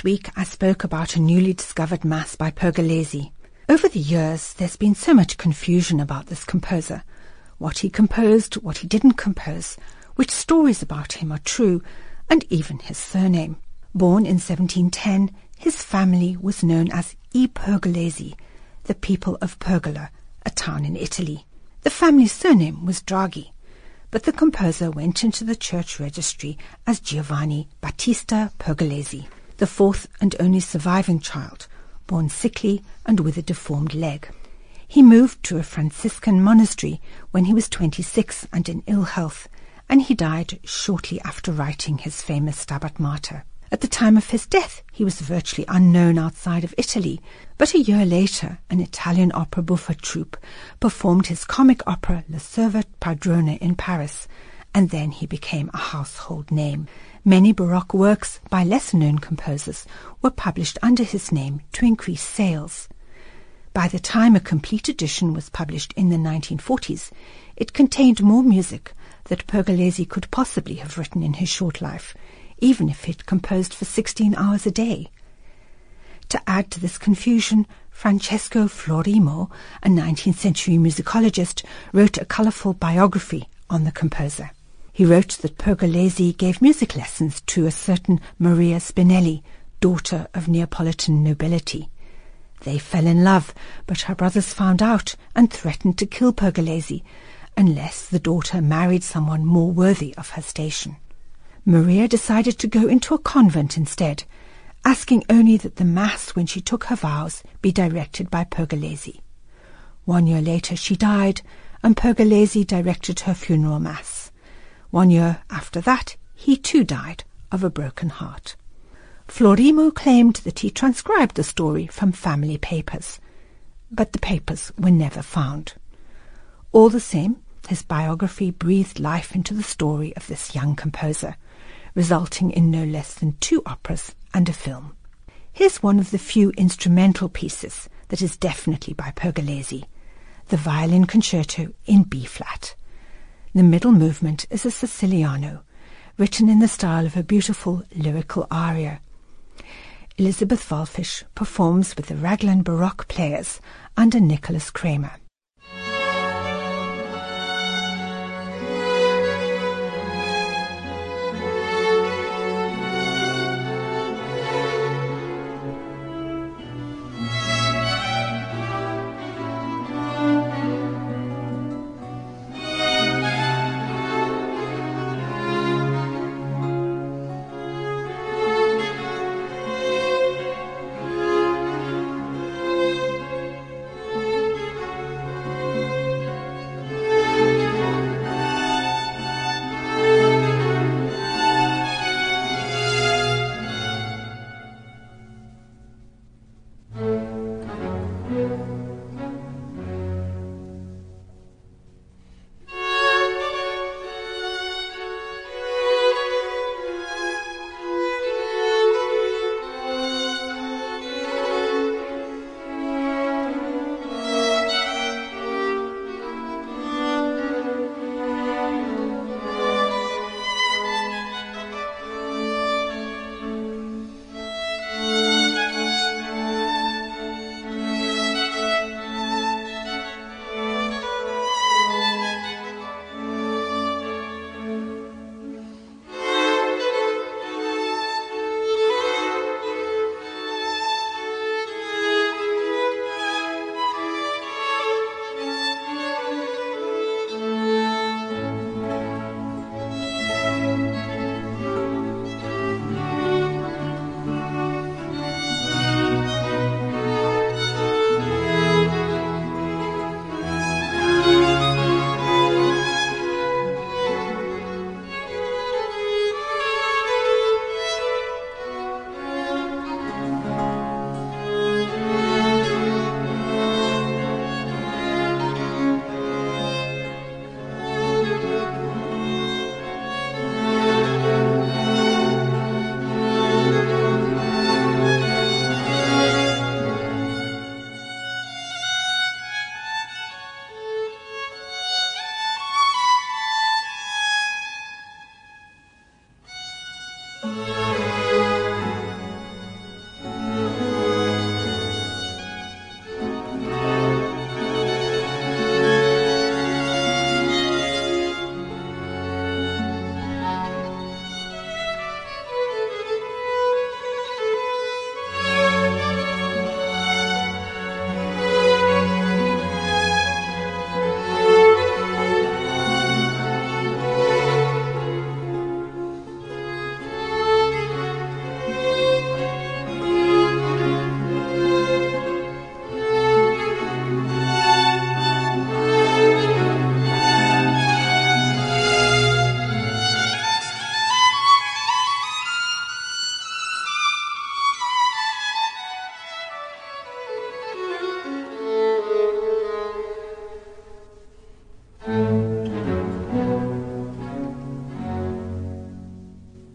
week I spoke about a newly discovered mass by Pergolesi. Over the years, there's been so much confusion about this composer. What he composed, what he didn't compose, which stories about him are true, and even his surname. Born in 1710, his family was known as I Pergolesi, the people of Pergola, a town in Italy. The family's surname was Draghi, but the composer went into the church registry as Giovanni Battista Pergolesi, the fourth and only surviving child, born sickly and with a deformed leg. He moved to a Franciscan monastery when he was 26 and in ill health, and he died shortly after writing his famous Stabat Mater. At the time of his death, he was virtually unknown outside of Italy, but a year later, an Italian opera buffa troupe performed his comic opera La Serva Padrona in Paris, and then he became a household name. Many Baroque works by lesser-known composers were published under his name to increase sales. By the time a complete edition was published in the 1940s, it contained more music that Pergolesi could possibly have written in his short life, even if he'd composed for 16 hours a day. To add to this confusion, Francesco Florimo, a 19th century musicologist, wrote a colourful biography on the composer. He wrote that Pergolesi gave music lessons to a certain Maria Spinelli, daughter of Neapolitan nobility. They fell in love, but her brothers found out and threatened to kill Pergolesi unless the daughter married someone more worthy of her station. Maria decided to go into a convent instead, asking only that the Mass when she took her vows be directed by Pergolesi. 1 year later she died, and Pergolesi directed her funeral Mass. 1 year after that, he too died of a broken heart. Florimo claimed that he transcribed the story from family papers, but the papers were never found. All the same, his biography breathed life into the story of this young composer, resulting in no less than 2 operas and a film. Here's one of the few instrumental pieces that is definitely by Pergolesi, the Violin Concerto in B-flat. The middle movement is a Siciliano, written in the style of a beautiful lyrical aria. Elizabeth Wallfisch performs with the Raglan Baroque players under Nicholas Kramer.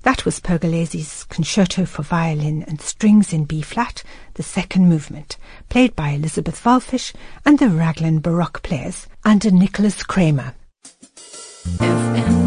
That was Pergolesi's Concerto for Violin and Strings in B-flat, the second movement, played by Elizabeth Wallfisch and the Raglan Baroque players under Nicholas Kramer. FM